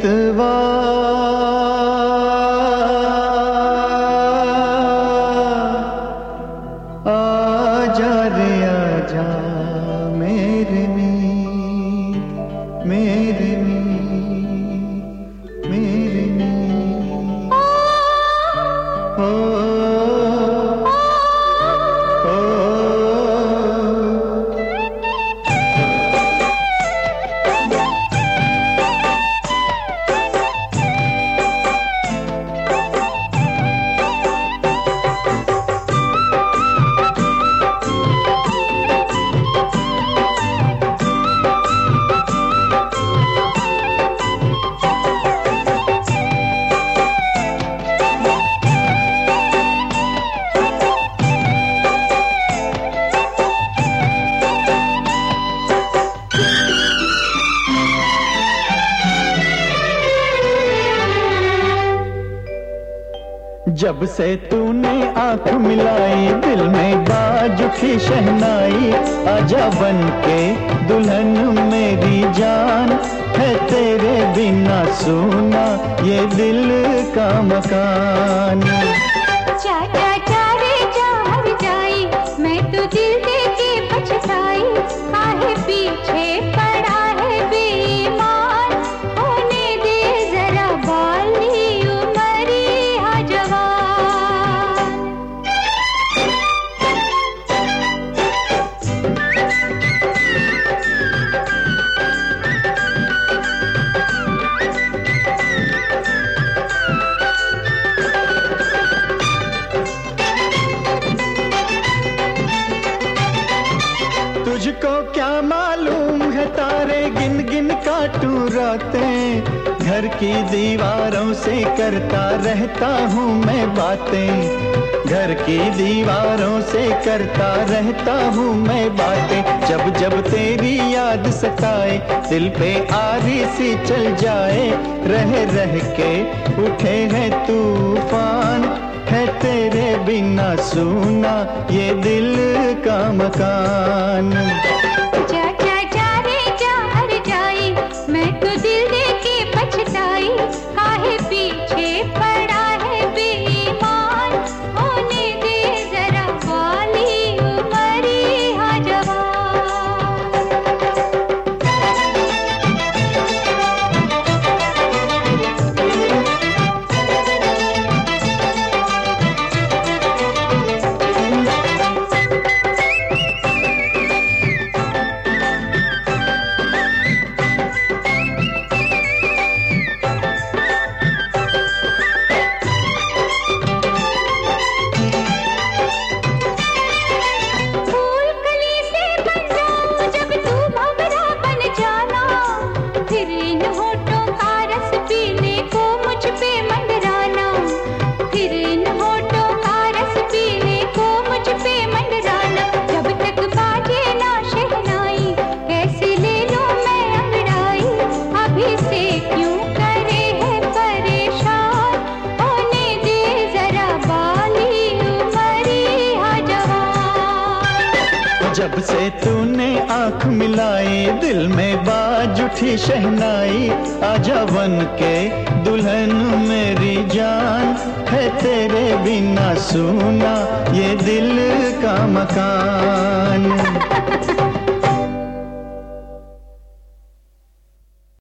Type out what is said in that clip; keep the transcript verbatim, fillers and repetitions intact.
इतवार आजा रे आजा मेरे मीत मेरे मीत मेरे मीत ओ, ओ, जब से तूने आंख मिलाई दिल में बाज उठी शहनाई आजा बन के दुल्हन मेरी जान है तेरे बिना सूना ये दिल का मकान। चाचा चारे चार जाई मैं तो दिल दे के पछताई काहे पीछे पड़ा है बेईमान होने दे जरा बाली उमरी हा जवान। तुझको क्या मालूम है तारे गिन गिन काटूं रातें घर की दीवारों से करता रहता हूँ मैं बातें घर की दीवारों से करता रहता हूँ मैं बातें जब जब तेरी याद सताए दिल पे आरी सी चल जाए रह रह के उठे हैं तूफान है तेरे बिना सूना ये दिल का मकान। चाचा चारे चार जाई मैं तो दिल दे के पछताई काहे पीछे पड़ा है बेईमान होने दे जरा बाली उमरी हा जब से तूने आंख मिलाई दिल में बाज उठी शहनाई आजा बन के दुल्हन मेरी जान है तेरे बिना सूना ये दिल का मकान।